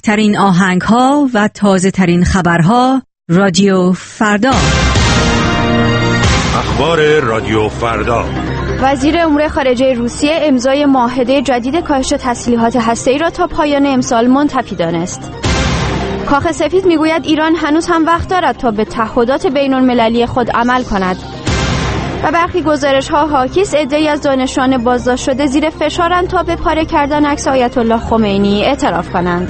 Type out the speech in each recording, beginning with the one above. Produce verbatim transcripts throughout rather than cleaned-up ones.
بهترین آهنگ‌ها و تازه‌ترین خبرها رادیو فردا. اخبار رادیو فردا. وزیر امور خارجه روسیه امضای معاهده جدید کاهش تسلیحات هسته‌ای را تا پایان امسال منتفی دانست. کاخ سفید میگوید ایران هنوز هم وقت دارد تا به تعهدات بین‌المللی خود عمل کند. و برخی گزارش‌ها حاکیست عده‌ای از دانشجویان بازداشت شده زیر فشارند تا به پاره کردن عکس آیت الله خمینی اعتراف کنند.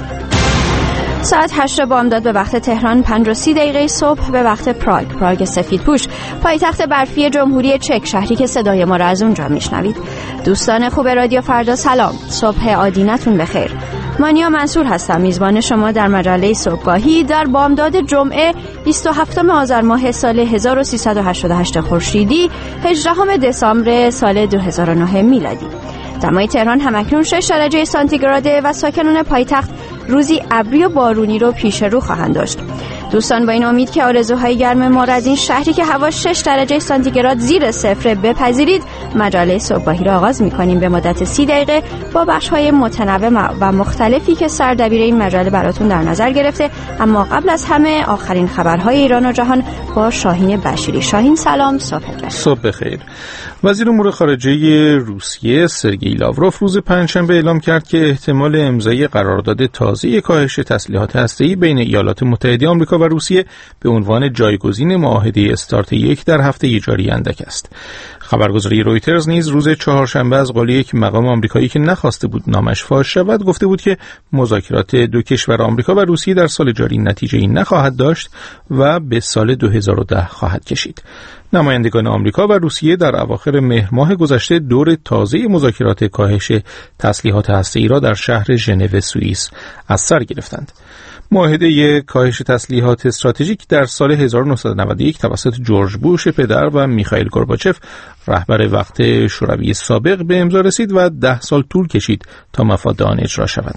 ساعت هشت بامداد به وقت تهران، پنج و سی دقیقه صبح به وقت پراگ، پراگ سفیدپوش، پایتخت برفی جمهوری چک، شهری که صدای ما را از اونجا میشنوید. دوستان خوب رادیو فردا سلام، صبح آدینتون بخیر. مانیا منصور هستم، میزبان شما در مجله صبحگاهی در بامداد جمعه بیست و هفتم آذر ماه سال هزار و سیصد و هشتاد و هشت خورشیدی، هجدهم دسامبر سال دو هزار و نه میلادی. دمای تهران همکنون شش درجه سانتیگراده و ساکنان پایتخت روزی ابری و بارونی رو پیش رو خواهند داشت. دوستان با این امید که آرزوهای گرم ما را از این شهری که هوا شش درجه سانتیگراد زیر صفر بپذیرید، مجله صبحگاهی را آغاز می‌کنیم به مدت سی دقیقه با بخش‌های متنوع و مختلفی که سردبیر این مجله براتون در نظر گرفته. اما قبل از همه آخرین خبرهای ایران و جهان با شاهین بشیری. شاهین سلام، صبح بخیر. صبح بخیر. وزیر امور خارجه روسیه سرگئی لاوروف روز پنجشنبه اعلام کرد که احتمال امضای قرارداد تازه کاهش تسلیحات هسته‌ای بین ایالات متحده آمریکا و روسیه به عنوان جایگزین معاهده استارت یک در هفته جاری اندک است. خبرگزاری رویترز نیز روز چهارشنبه از قول یک مقام آمریکایی که نخواسته بود نامش فاش شود گفته بود که مذاکرات دو کشور آمریکا و روسیه در سال جاری نتیجه‌ای نخواهد داشت و به سال دو هزار و ده خواهد کشید. نمایندگان آمریکا و روسیه در اواخر مهر ماه گذشته دور تازه مذاکرات کاهش تسلیحات هسته‌ای را در شهر ژنو سوئیس از سر گرفتند. معاهده کاهش تسلیحات استراتژیک در سال هزار و نهصد و نود و یک توسط جورج بوش پدر و میخائیل گورباچف رهبر وقت شوروی سابق به امضا رسید و ده سال طول کشید تا مفاد آن اجرا شود.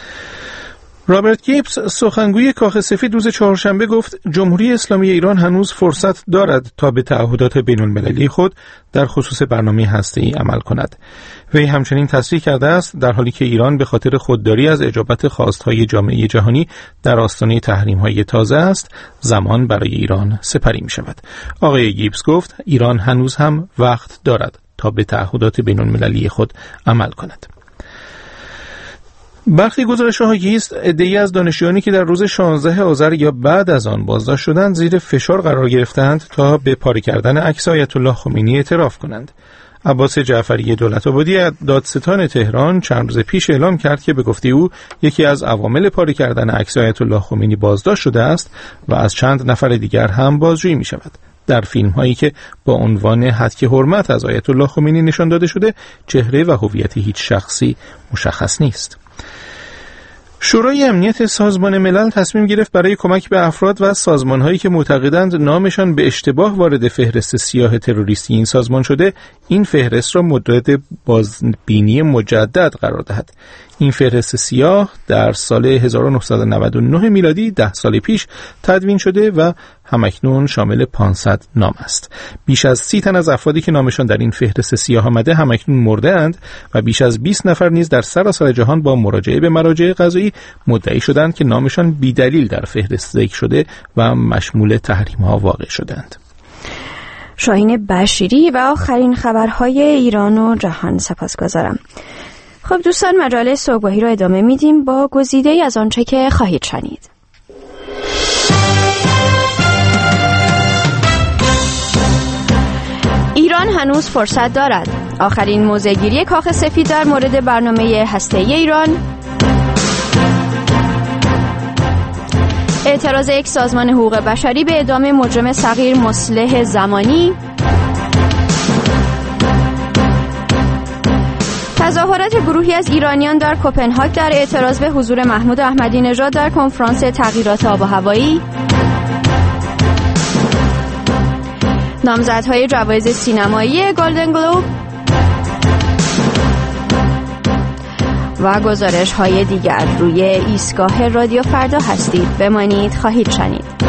رابرت گیبز سخنگوی کاخ سفید روز چهارشنبه گفت جمهوری اسلامی ایران هنوز فرصت دارد تا به تعهدات بین‌المللی خود در خصوص برنامه هسته‌ای عمل کند. وی همچنین تصریح کرده است در حالی که ایران به خاطر خودداری از اجابت خواستهای جامعه جهانی در آستانه تحریم‌های تازه است، زمان برای ایران سپری می شود. آقای گیبز گفت ایران هنوز هم وقت دارد تا به تعهدات بین‌المللی خود عمل کند. برخی گزارش‌ها حاکیست عده‌ای از دانشجویانی که در روز شانزده آذر یا بعد از آن بازداشت شدند زیر فشار قرار گرفتند تا به پاره کردن عکس آیت الله خمینی اعتراف کنند. عباس جعفری دولت‌آبادی دادستان تهران چند روز پیش اعلام کرد که به گفته او یکی از عوامل پاره کردن عکس آیت الله خمینی بازداشت شده است و از چند نفر دیگر هم بازجویی می شود. در فیلم هایی که با عنوان هتک حرمت از آیت الله خمینی نشان داده شده چهره و هویت هیچ شخصی مشخص نیست. شورای امنیت سازمان ملل تصمیم گرفت برای کمک به افراد و سازمان‌هایی که معتقدند نامشان به اشتباه وارد فهرست سیاه تروریستی این سازمان شده، این فهرست را مورد بازبینی مجدد قرار دهد. این فهرست سیاه در سال هزار و نهصد و نود و نه میلادی ده سال پیش تدوین شده و همکنون شامل پانصد نام است. بیش از سی تن از افرادی که نامشان در این فهرست سیاه آمده همکنون مرده اند و بیش از بیست نفر نیز در سراسر جهان با مراجعه به مراجع قضایی مدعی شدند که نامشان بی‌دلیل در فهرست ذکر شده و مشمول تحریم‌ها واقع شدند. شاهین بشیری و آخرین خبرهای ایران و جهان سپاسگزارم. خب دوستان مجله صبحگاهی را ادامه میدیم با گزیده‌ای از آنچه که خواهید شنید. ایران هنوز فرصت دارد. آخرین موضع‌گیری کاخ سفید در مورد برنامه هسته‌ای ایران. اعتراض یک سازمان حقوق بشری به اعدام مجرم صغیر مصلح زمانی. تظاهرات گروهی از ایرانیان در کوپنهاگ در اعتراض به حضور محمود احمدی نژاد در کنفرانس تغییرات آب و هوایی. نامزدهای جوایز سینمایی گلدن گلوب و گزارش‌های دیگر. روی ایستگاه رادیو فردا هستید، بمانید، خواهید شنید.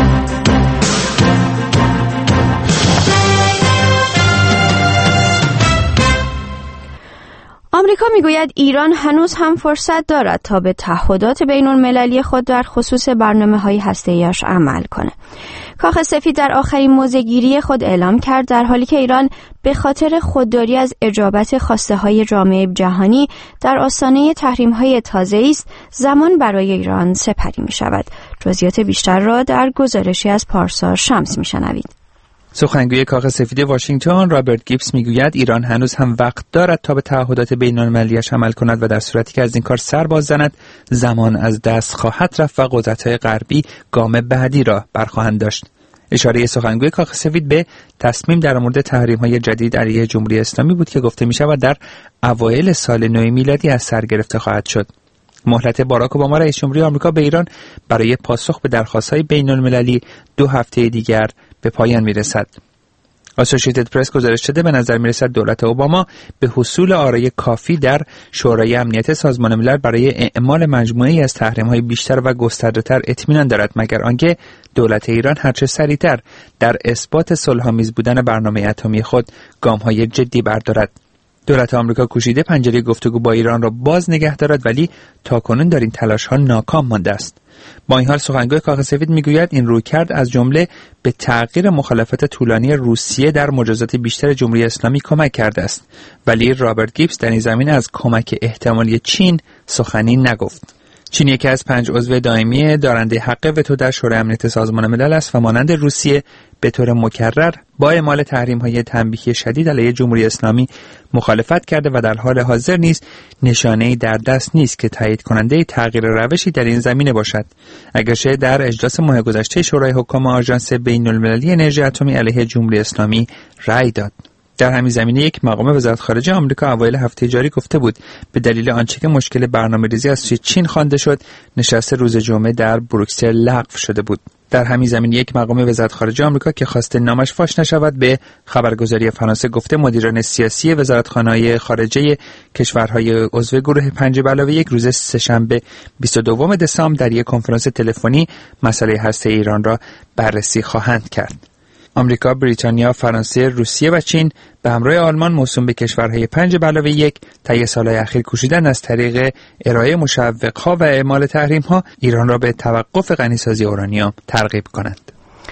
آمریکا میگوید ایران هنوز هم فرصت دارد تا به تعهدات بین المللی خود در خصوص برنامه‌های هسته‌ای‌اش عمل کند. کاخ سفید در آخرین موضع‌گیری خود اعلام کرد در حالی که ایران به خاطر خودداری از اجابت خواسته‌های جامعه جهانی در آستانه تحریم‌های تازه‌ای است، زمان برای ایران سپری می‌شود. جزئیات بیشتر را در گزارشی از پارسا شمس می‌شنوید. سخنگوی کاخ سفید واشنگتن رابرت گیبس میگوید ایران هنوز هم وقت دارد تا به تعهدات بین‌المللی‌اش عمل کند و در صورتی که از این کار سر باز زند زمان از دست خواهد رفت و قدرت‌های غربی گام بعدی را برخواهند داشت. اشاره سخنگوی کاخ سفید به تصمیم در مورد تحریم‌های جدید علیه جمهوری اسلامی بود که گفته می‌شود در اوایل سال نو میلادی از سر گرفته خواهد شد. مهلت باراک اوباما رئیس جمهوری آمریکا به ایران برای پاسخ به درخواست‌های بین‌المللی دو هفته دیگر به پایان میرسد. اسوسییتد پرس گزارش داده به نظر میرسد دولت اوباما به حصول آرای کافی در شورای امنیت سازمان ملل برای اعمال مجموعه‌ای از تحریم‌های بیشتر و گسترده‌تر اطمینان دارد، مگر آنکه دولت ایران هرچه سریعتر در اثبات صلح‌آمیز بودن برنامه اتمی خود گام‌های جدی بردارد. دولت آمریکا کوشیده پنجره گفتگو با ایران را باز نگه دارد، ولی تاکنون در این تلاش‌ها ناکام مانده است. با این حال سخنگوی کاخ سفید میگوید این رویکرد از جمله به تغییر مخالفت طولانی روسیه در مجازات بیشتر جمهوری اسلامی کمک کرده است، ولی رابرت گیبس در این زمینه از کمک احتمالی چین سخنی نگفت. چین یکی از پنج عضو دائمی دارنده حق وتو در شورای امنیت سازمان ملل است و مانند روسیه به طور مکرر با اعمال تحریم‌های تنبیهی شدید علیه جمهوری اسلامی مخالفت کرده و در حال حاضر نیز نشانه‌ای در دست نیست که تایید کننده تغییر روشی در این زمینه باشد. اگرچه در اجلاس ماه گذشته شورای حکام آژانس بین‌المللی انرژی اتمی علیه جمهوری اسلامی رأی داد. در همین زمینه یک مقام وزارت خارجه آمریکا اوایل هفته جاری گفته بود به دلیل آنچه که مشکل برنامه‌ریزی از سوی چین خوانده شد، نشست روز جمعه در بروکسل لغو شده بود. در همین زمینه یک مقام وزارت خارجه آمریکا که خواسته نامش فاش نشود به خبرگزاری فرانسه گفته مدیران سیاسی وزارتخانه‌های خارجه کشورهای عضو گروه پنج به علاوه یک روز سه‌شنبه بیست و دوم دسامبر در یک کنفرانس تلفنی مسئله هسته‌ای ایران را بررسی خواهند کرد. آمریکا، بریتانیا، فرانسه، روسیه و چین به همراه آلمان موسوم به کشورهای پنج به علاوه یک طی سالهای اخیر کوشیدند از طریق ارائه مشوق‌ها و اعمال تحریم‌ها ایران را به توقف غنیسازی اورانیوم ترغیب کنند.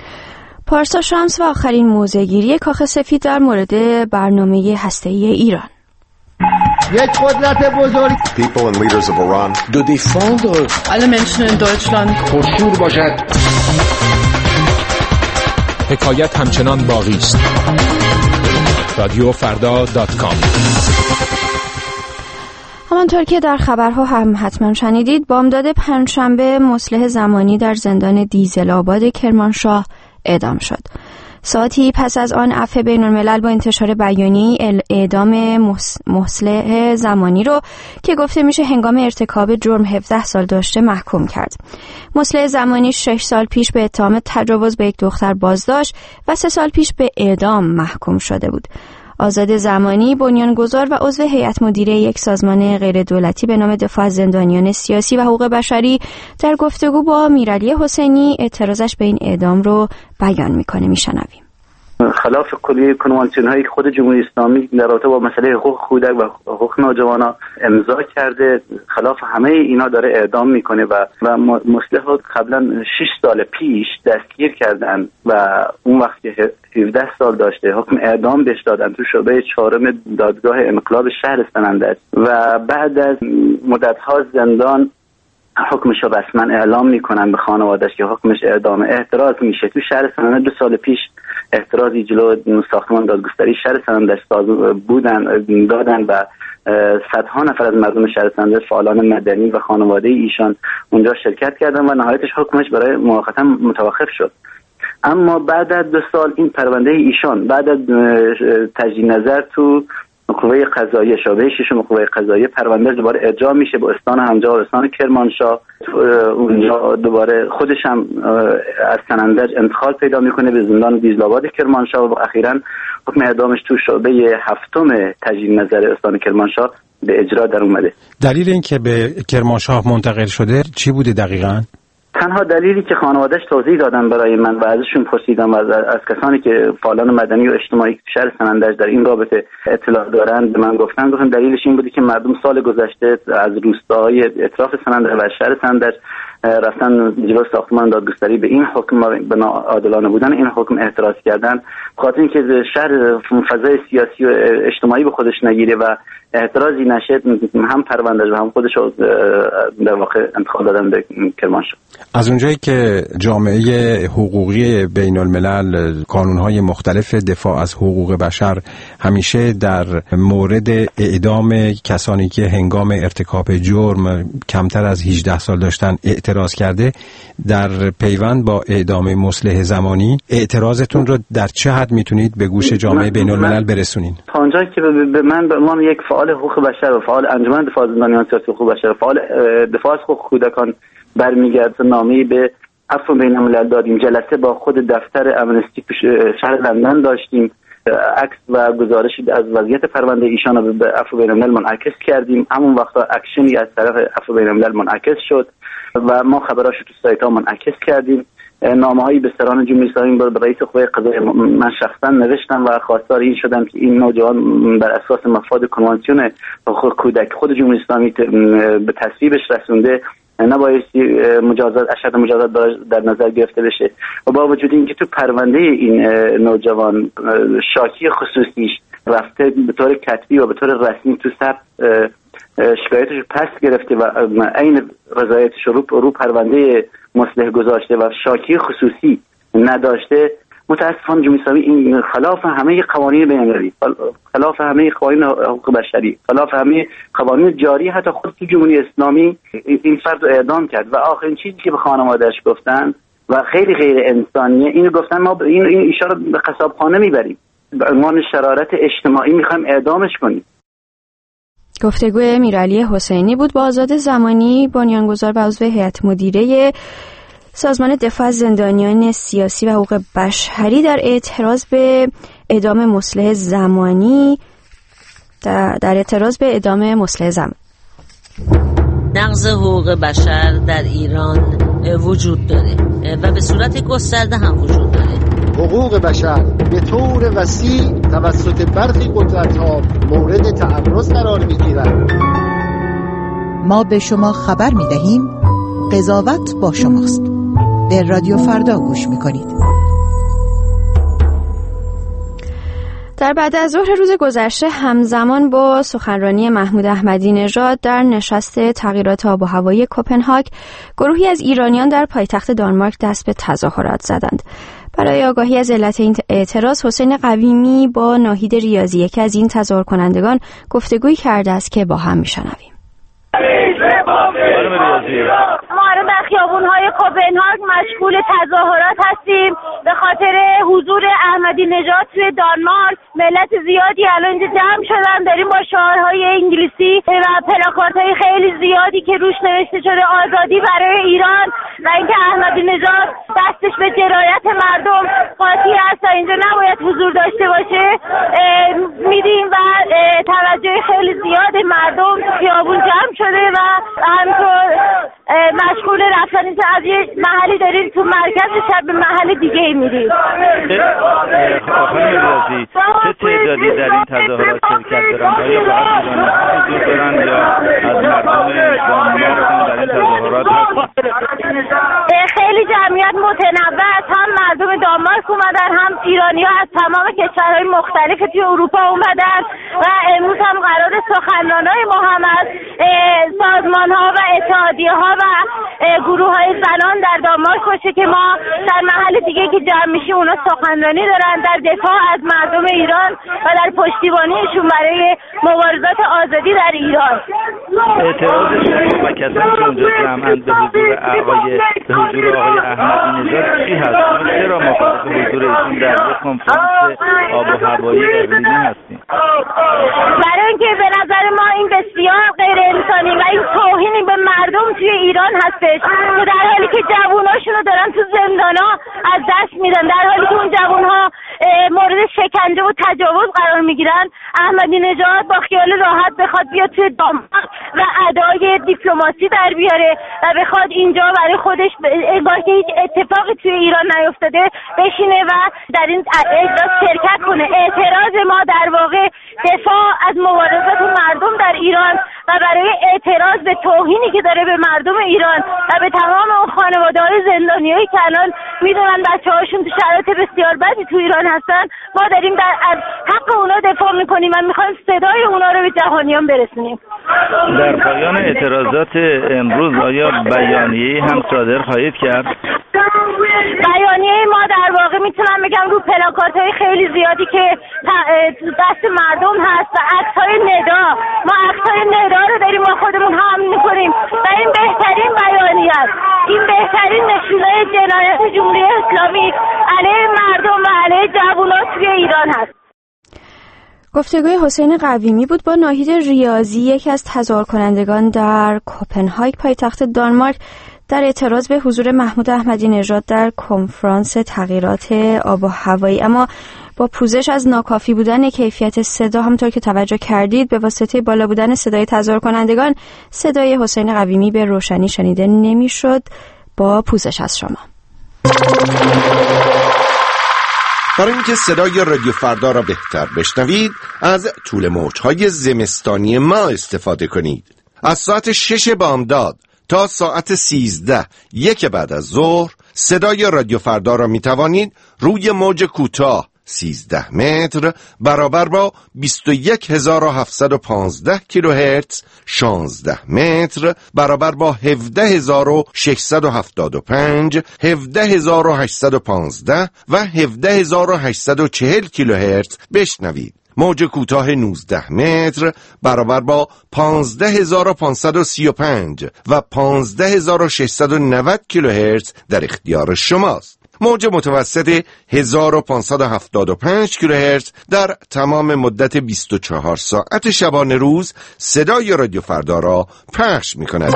پارسا شمس و آخرین موضع‌گیری کاخ سفید در مورد برنامه هسته‌ای ایران. یک قدرت بزرگ People and leaders of Iran de défendre alle Menschen in Deutschland پرشور باشد. حکایت همچنان باقی است. رادیو فردا دات کام. همانطور که در خبرها هم حتما شنیدید، بامداد پنجشنبه مصلح زمانی در زندان دیزل آباد کرمانشاه اعدام شد. ساعتی پس از آن عفو بین الملل با انتشار بیانیه اعدام مصلح زمانی رو که گفته میشه هنگام ارتکاب جرم هفده سال داشته محکوم کرد. مصلح زمانی شش سال پیش به اتهام تجاوز به یک دختر بازداشت و سه سال پیش به اعدام محکوم شده بود. آزاد زمانی بنیانگذار و عضو هیئت مدیره یک سازمان غیر دولتی به نام دفاع از زندانیان سیاسی و حقوق بشری در گفتگو با میرعلی حسینی اعتراضش به این اعدام رو بیان میکنه. میشنویم. خلاف کلیه کنوانسیون هایی که خود جمهوری اسلامی در رابطه با مسئله حقوق کودک و حقوق نوجوانان امضا کرده، خلاف همه اینا داره اعدام میکنه و و مصلح قبلا شش سال پیش دستگیر کردن و اون وقت که هفده سال داشته حکم اعدام بهش دادن تو شعبه چهارم دادگاه انقلاب شهر سنندج و بعد از مدت‌ها زندان حکمش رو رسما اعلام میکنن به خانواده‌اش که حکمش اعدام. اعتراض میشه تو شهر سنندج. دو سال پیش اعتراضی جلو ساختمان دادگستری شهر سنندج بودن دادن و صدها نفر از مردم شهر سنندج، فعالان مدنی و خانواده ایشان اونجا شرکت کردن و نهایتش حکمش برای موقتا متوقف شد. اما بعد از دو سال این پرونده ایشان بعد از تجدید نظر تو قوه قضاییه شعبه ششم قوه قضاییه پرونده دوباره اجرا میشه با استان همجا و استان کرمانشاه. اونجا دوباره خودش هم از سنندج انتقال پیدا میکنه به زندان دیزل‌آباد کرمانشاه و اخیراً حکم اعدامش تو شعبه هفتم تجدید نظر استان کرمانشاه به اجرا در اومده. دلیل این که به کرمانشاه منتقل شده چی بوده دقیقاً؟ تنها دلیلی که خانواده‌اش توضیح دادن برای من و ازشون پرسیدم و از, از کسانی که فعالان مدنی و اجتماعی شهر سنندج در این رابطه اطلاع دارند به من گفتن، گفتن دلیلش این بودی که مردم سال گذشته از روستاهای اطراف سنندج و شهر سنندج رفتن جلوی ساختمان دادگستری به این حکم به ناعادلانه بودن این حکم اعتراض کردن، خاطر اینکه شهر فضای سیاسی و اجتماعی به خودش نگیره و اعتراضی نشه، هم پروندهش و هم خودش در واقع انتقال دادن به کرمانشاه. از اونجایی که جامعه حقوقی بین الملل قانونهای مختلف دفاع از حقوق بشر همیشه در مورد اعدام کسانی که هنگام ارتکاب جرم کمتر از هجده سال داشتن اعتراض کرده، در پیوند با اعدام مصلح زمانی اعتراضتون رو در چه حد میتونید به گوش جامعه بین الملل برسونین؟ تا اونجایی که به من به عنوان یک فعال حقوق بشر و فعال انجمن دفاع از زندانیان سیاسی حقوق بشر، فعال دفاع از حقوق کودکان برمیگرد، نامه‌ای به عفو بین الملل دادیم، جلسه با خود دفتر امنستی شهر لندن داشتیم، عکس و گزارشی از وضعیت پرونده ایشان رو به عفو بین الملل منعکس کردیم. همون وقتا اکشنی از طرف عفو بین الملل منعکس شد و ما خبراشو تو سایت ها منعکس کردیم. نامه‌هایی به سران جمهوری اسلامی به رئیس قوه قضاییه من شخصا نوشتم و خواستار این شدم که این نوجوان بر اساس مفاد کنوانسیون حقوق کودک خود جمهوری اسلامی به تصویبش رسونده نبایستی مجازات اشد مجازات در نظر گرفته بشه و با وجود اینکه تو پرونده این نوجوان شاکی خصوصیش رفته به طور کتبی و به طور رسمی تو ثبت شکایتش پس گرفته و عین رضایتش رو رو پرونده مصلح گذاشته و شاکی خصوصی نداشته، متاسفانه جمهوری اسلامی این خلاف همه قوانین بین‌المللی، خلاف همه قوانین حقوق بشری، خلاف همه قوانین جاری، حتی خود تو جمهوری اسلامی این فرد رو اعدام کرد و آخرین چیزی که به خانواده‌اش گفتن و خیلی غیر انسانیه، اینو گفتن ما این این ایشا رو به قصابخانه میبریم، به عنوان شرارت اجتماعی میخوایم اعدامش کنیم. گفتگوی امیرعلی حسینی بود با آزاد زمانی، بنیانگذار و عضو هیئت مدیره سازمان دفاع از زندانیان سیاسی و حقوق بشری در اعتراض به اعدام مصلح زمانی در, در اعتراض به اعدام مصلح زمانی. نقض حقوق بشر در ایران وجود داره و به صورت گسترده هم وجود داره. حقوق بشر به طور وسیع توسط برخی قدرت‌ها مورد تعرض قرار می‌گیرد. ما به شما خبر می‌دهیم قضاوت با شماست. به رادیو فردا گوش می‌کنید. در بعد از ظهر روز گذشته همزمان با سخنرانی محمود احمدی نژاد در نشست تغییرات آب و هوایی کوپنهاگ، گروهی از ایرانیان در پایتخت دانمارک دست به تظاهرات زدند. برای آگاهی از علت این اعتراض، حسین قویمی با ناهید ریاضی، یکی از این تظاهر کنندگان، گفتگویی کرده است که با هم میشنویم. ما الان در خیابون‌های کوپنهاگ مشغول تظاهرات هستیم به خاطر حضور احمدی نژاد توی دانمارک. ملت زیادی الان اینجا جمع شدن، داریم با شعارهای انگلیسی و پلاکارت‌های خیلی زیادی که روش نوشته شده آزادی برای ایران و اینکه احمدی نژاد دستش به جرایت مردم قاطی است و اینجا نباید حضور داشته باشه میدیم و توجه خیلی زیاد مردم خیابون جمع شده و همینطور مشغول رفتن از یه محلی داریم تو مرکز شب به محل دیگه میریم. خانم ریاضی، چه تعدادی در این تظاهرات شرکت دارن؟ آیا فقط ایرانی‌ها حضور دارن یا از مردم دانمارک در این تظاهرات هستن؟ خیلی جمعیت متنوع است، هم مردم دانمارک اومدن هم ایرانی‌ها از تمام کشورهای مختلف توی اروپا اومدن و امروز هم قرار سخنرانای ما هم از سازمان‌ها و اتحادیه‌ها و گروه‌های زنان در دانمارک باشه که ما در محل دیگه که جمع میشیم اونا سخنرانی دارن در دفاع از مردم ایران و در پشتیبانیشون برای مبارزات آزادی در ایران. اعتراض شما و کسانی که اونجا جمع‌اند به حضور آقای به حضور آقای احمدی نژاد چی هست؟ چرا مخالف حضور ایشون در یک کنفرانس آب و هوایی اقلیمی هستیم؟ برای اینکه به نظر ما این بسیار غیر انسانی و این توهینی به مردم توی ایران هستش که در حالی که جواناشونو دارن تو زندانا از دست میدن، در حالی که اون جوانها مورد شکنجه و تجاوز قرار میگیرن، احمدی نژاد با خیال راحت بخواد بیاد توی دانمارک و ادای دیپلماسی در بیاره و بخواد اینجا برای خودش انگار که هیچ اتفاقی توی ایران نیفتاده بشینه و در این اجلاس شرکت کنه. اعتراض ما در واقع دفاع از مبارزات مردم در ایران و برای اعتراض به توهینی که داره به مردم ایران و به تمام اون خانواده‌های زندانیایی که الان میدونن بچه‌هاشون تو شرایط بسیار بدی تو ایران هستن، ما داریم در حق اونا دفاع میکنیم و میخوایم صدای اونا رو به جهانیان برسونیم. در پایان اعتراضات امروز آیا بیانیه هم صادر خواهید کرد؟ بیانیه ما در واقع میتونم بگم رو پلاکات‌های خیلی زیادی که دست مردم هست و عکس‌های ندا، ما عکس‌های ندا رو داریم با خودمون هم میکنیم و این بهترین بیانیه است. این بهترین نشونه جنایت جمهوری اسلامی علیه مردم و علیه جوانان توی ایران هست. گفتگوی حسین قویمی بود با ناهید ریاضی، یکی از تظاهر کنندگان در کوپنهاگ پایتخت دانمارک در اعتراض به حضور محمود احمدی نژاد در کنفرانس تغییرات آب و هوایی. اما با پوزش از ناکافی بودن کیفیت صدا، همونطور که توجه کردید به واسطه بالا بودن صدای تظاهر کنندگان، صدای حسین قویمی به روشنی شنیده نمیشد. با پوزش از شما. برای اینکه صدای رادیو فردا را بهتر بشنوید، از طول موج‌های زمستانی ما استفاده کنید. از ساعت شش بامداد تا ساعت سیزده یک بعد از ظهر صدای رادیو فردا را می توانید روی موج کوتاه سیزده متر برابر با بیست و یک هزار و هفتصد و پانزده کیلوهرتز، شانزده متر برابر با هفده هزار و ششصد و هفتاد و پنج، هفده هزار و هشتصد و پانزده و هفده هزار و هشتصد و چهل کیلوهرتز بشنوید. موج کوتاه نوزده متر برابر با پانزده هزار و پانصد و سی و پنج و پانزده هزار و ششصد و نود کیلوهرتز در اختیار شماست. موج متوسط هزار و پانصد و هفتاد و پنج کیلوهرتز در تمام مدت بیست و چهار ساعت شبانه روز صدای رادیو فردا را پخش می‌کند.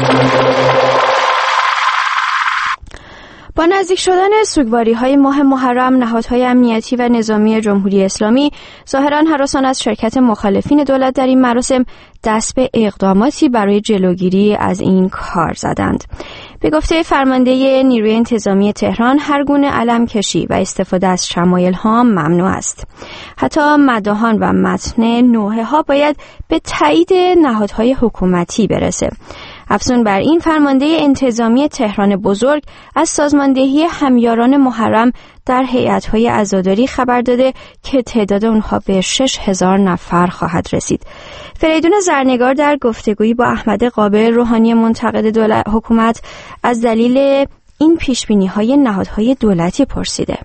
با نزدیک شدن سوگواری‌های ماه محرم، نهادهای امنیتی و نظامی جمهوری اسلامی ظاهراً هراسان از شرکت مخالفین دولت در این مراسم دست به اقداماتی برای جلوگیری از این کار زدند. به گفته فرمانده نیروی انتظامی تهران، هر گونه علم کشی و استفاده از شمایل ها ممنوع است. حتی مداحان و متن نوحه ها باید به تایید نهادهای حکومتی برسه. افزون بر این، فرمانده انتظامی تهران بزرگ از سازماندهی همیاران محرم در هیئت‌های عزاداری خبر داده که تعداد اونها به شش هزار نفر خواهد رسید. فریدون زرنگار در گفتگویی با احمد قابل، روحانی منتقد دولت حکومت، از دلیل این پیشبینی‌های نهادهای دولتی پرسیده.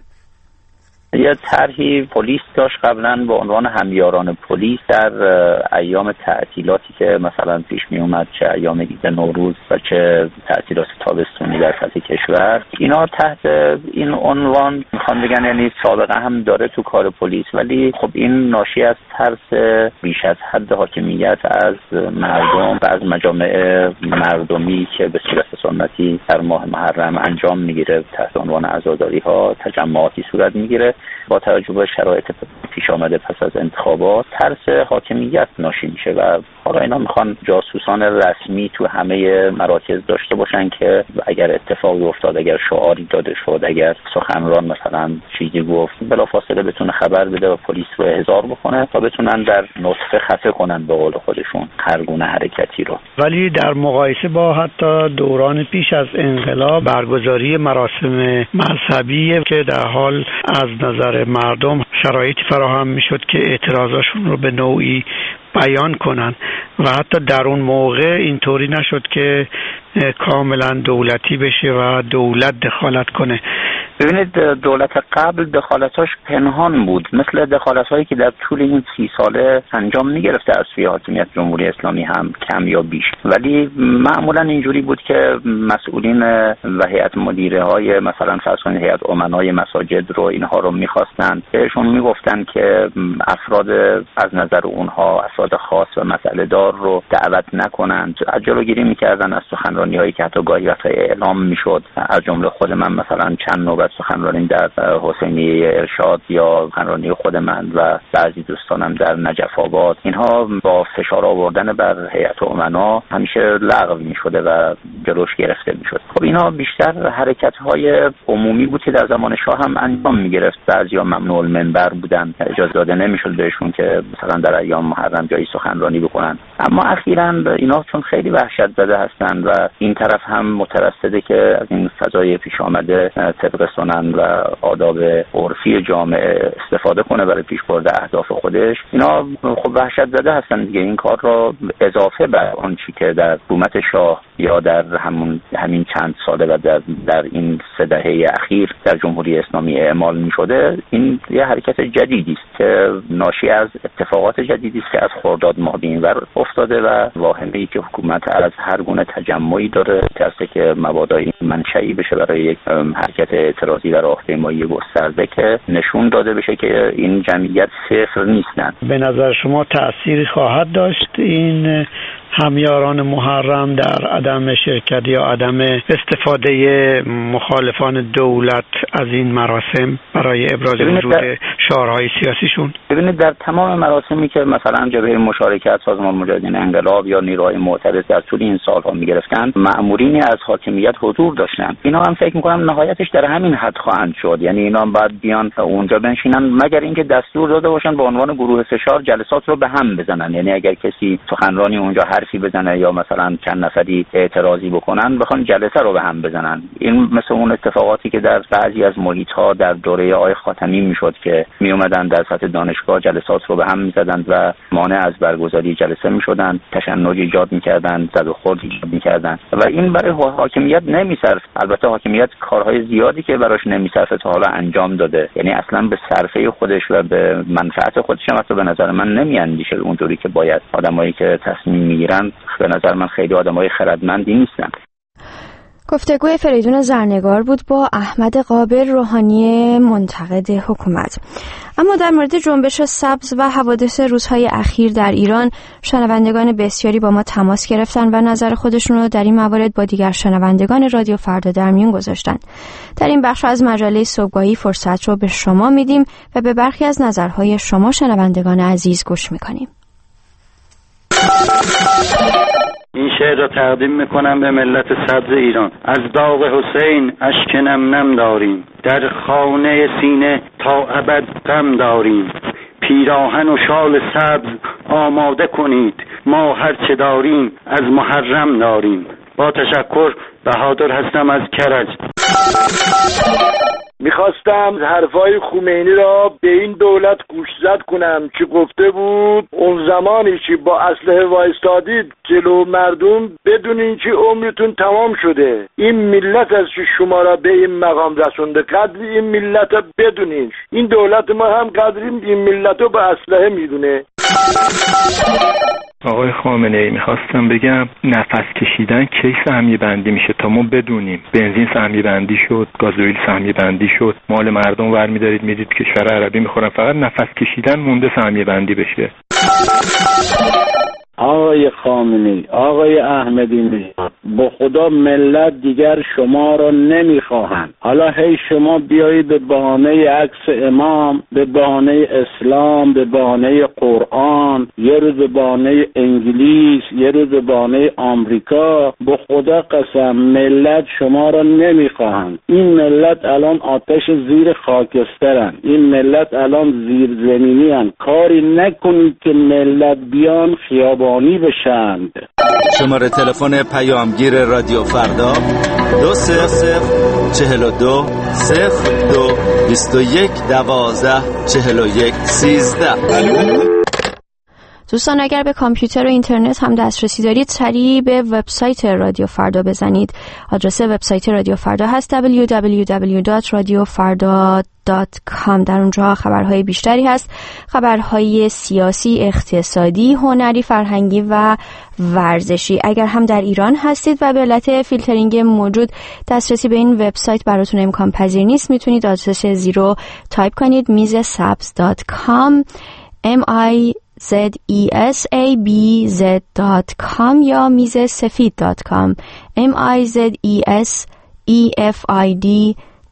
یه طرحی پلیس داشت قبلا با عنوان همیاران پلیس در ایام تعطیلاتی که مثلا پیش می اومد، چه ایام عید نوروز و چه تعطیلات تابستونی در سطح کشور. اینا تحت این عنوان میخوان بگن یعنی سابقه هم داره تو کار پلیس، ولی خب این ناشی از ترس بیش از حد حاکمیت از مردم و از مجامع مردمی که به صورت سنتی در ماه محرم انجام میگیره تحت عنوان عزاداری ها، تجمعاتی صورت میگیره. با توجه به شرایط پیش آمده پس از انتخابات، ترس حاکمیت ناشی میشه و حالا اینا میخوان جاسوسان رسمی تو همه مراکز داشته باشن که اگر اتفاقی افتاد، اگر شعاری داده شد، اگر سخنران مثلا چیزی گفت، بلافاصله بتونه خبر بده و پلیس رو احضار بکنه تا بتونن در نطفه خفه کنن به قول خودشون هر گونه حرکتی رو. ولی در مقایسه با حتی دوران پیش از انقلاب، برگزاری مراسم مذهبی که در حال از نظر مردم شرایطی فراهم میشد که اعتراضاشون رو به نوعی بیان کنن و حتی در اون موقع اینطوری نشد که کاملا دولتی بشه و دولت دخالت کنه. ببینید، دولت قبل دخالتاش پنهان بود، مثل دخالت‌هایی که در طول این سی ساله انجام می‌گرفته از سوی حاکمیت جمهوری اسلامی، هم کم یا بیش، ولی معمولا اینجوری بود که مسئولین و هیئت مدیره‌های مثلا فرض کنید هیئت امنای مساجد رو اینها رو می‌خواستن، بهشون میگفتن که افراد از نظر اونها افراد خاص و مسئله دار رو دعوت نکنند، جلوگیری می‌کردن از سخنرانی‌هایی که حتی گاهی وقتا اعلام می‌شد. از جمله خود من مثلا چند نوبت سخنرانی در حسینیه ارشاد یا سخنرانی خود من و بعضی دوستانم در نجف آباد، اینها با فشار آوردن بر هیئت امنا همیشه لغو می‌شده و جلوش گرفته می‌شد. خب اینها بیشتر حرکت‌های عمومی بود که در زمان شاه هم انجام می‌گرفت. بعضیا ممنوع المنبر بودن، اجازه داده نمی‌شد بهشون که مثلا در ایام محرم جایی سخنرانی بکنن. اما اخیراً اینا چون خیلی وحشت زده هستن و این طرف هم مترصده که از این فضای پیش آمده طبق سنن و آداب عرفی جامعه استفاده کنه برای پیشبرد اهداف خودش، اینا خب وحشت زده هستن دیگه. این کار را اضافه بر آن چی که در حکومت شاه یا در همون همین چند ساله و در در این سه دهه اخیر در جمهوری اسلامی اعمال می‌شده، این یه حرکت جدیدی است که ناشی از اتفاقات جدیدی است که از خرداد ماه به اینور افتاده و واهمه‌ای که حکومت از هر گونه تجمعی داره که که مبادای منشئی بشه برای یک حرکت اعتراضی در راهپیمایی گسترده که نشون داده بشه که این جمعیت صفر نیستن. به نظر شما تأثیری خواهد داشت این همیاران محرم در عدم شرکت یا عدم استفاده مخالفان دولت از این مراسم برای ابراز وجود شعارهای سیاسیشون؟ ببینید در تمام مراسمی که مثلا جبهه مشارکت، سازمان مجاهدین انقلاب یا نیروهای معترض در طول این سالها میگرفتن، مأمورینی از حاکمیت حضور داشتن. اینا هم فکر میکنم نهایتش در همین حد خواهند شد، یعنی اینا باید بیان اونجا بنشینن مگر اینکه دستور داده باشن به عنوان گروه فشار جلسات رو به هم بزنن. یعنی اگر کسی سخنرانی اونجا حرفی بزنه یا مثلا چند نفری اعتراضی بکنن بخوان جلسه رو به هم بزنن. این مثل اون اتفاقاتی که در بعضی از محیط‌ها در دوره آقای خاتمی میشد که می اومدن در سطح دانشگاه جلسات رو به هم میزدن و مانع از برگزاری جلسه میشدن، تشنج ایجاد میکردن، زد و خورد ایجاد میکردن و این برای حاکمیت نمیصرف. البته حاکمیت کارهای زیادی که براش نمیصرفه تا حالا انجام داده، یعنی اصلا به صرفه خودش و به منفعت خودش هم حتی به نظر من نمیاندیشه اونجوری که باید. آدمایی که تصمیم میگیرن به نظر من خیلی آدمای خردمندی نیستن. گفتگوی فریدون زرنگار بود با احمد قابل، روحانی منتقد حکومت. اما در مورد جنبش سبز و حوادث روزهای اخیر در ایران، شنوندگان بسیاری با ما تماس گرفتن و نظر خودشون رو در این موارد با دیگر شنوندگان رادیو فردا در میون گذاشتن. در این بخش از مجله صبحگاهی فرصت رو به شما میدیم و به برخی از نظرهای شما شنوندگان عزیز گوش میکنیم. این شعر را تقدیم میکنم به ملت سبز ایران. از داغ حسین اشک نم نم داریم، در خانه سینه تا ابد غم داریم. پیراهن و شال سبز آماده کنید، ما هر چه داریم از محرم داریم. با تشکر، بهادر هستم از کرج. میخواستم حرفای خمینی را به این دولت گوشزد کنم که گفته بود اون زمانی که با اسلحه وایستادید جلو مردم بدونین که عمرتون تمام شده. این ملت از که شما را به این مقام رسونده، قدر این ملت را بدونین. این دولت ما هم قدر این ملت رو به اسلحه میدونه. آقای خامنه ای، میخواستم بگم نفس کشیدن کی سهمیه بندی میشه تا ما بدونیم. بنزین سهمیه بندی شد، گازوئیل سهمیه بندی شد، مال مردم ور میدارید میدید کشور عربی میخورن، فقط نفس کشیدن مونده سهمیه بندی بشه. آقای خامنه‌ای، آقای احمدی نژاد، با خدا ملت دیگر شما را نمیخواهند. حالا هی شما بیایید به بهانه عکس امام، به بهانه اسلام، به بهانه قرآن، یه روز به بهانه انگلیس، یه روز به بهانه آمریکا. با خدا قسم ملت شما را نمیخواهند. این ملت الان آتش زیر خاکسترن، این ملت الان زیر زمینی. کاری نکنید که ملت بیان خیابان بشند. شماره تلفن پیامگیر رادیو فردا دو صفر صفر چهل و دو صفر دو بیست و یک دوازده چهل و یک سیزده. دوستان اگر به کامپیوتر و اینترنت هم دسترسی دارید، سریع به وبسایت رادیو فردا بزنید. آدرس وبسایت رادیو فردا هست دبلیو دبلیو دبلیو دات رادیو فردا دات کام. در اونجا خبرهای بیشتری هست، خبرهای سیاسی، اقتصادی، هنری، فرهنگی و ورزشی. اگر هم در ایران هستید و به علت فیلترینگ موجود دسترسی به این وبسایت براتون امکان پذیر نیست، میتونید آدرس زیرو تایپ کنید میز سبز دات کام ام آی زد ای اس ای بی زد دات کام یا میز سفید دات کام ام آی زد ای اس ای اف آی دی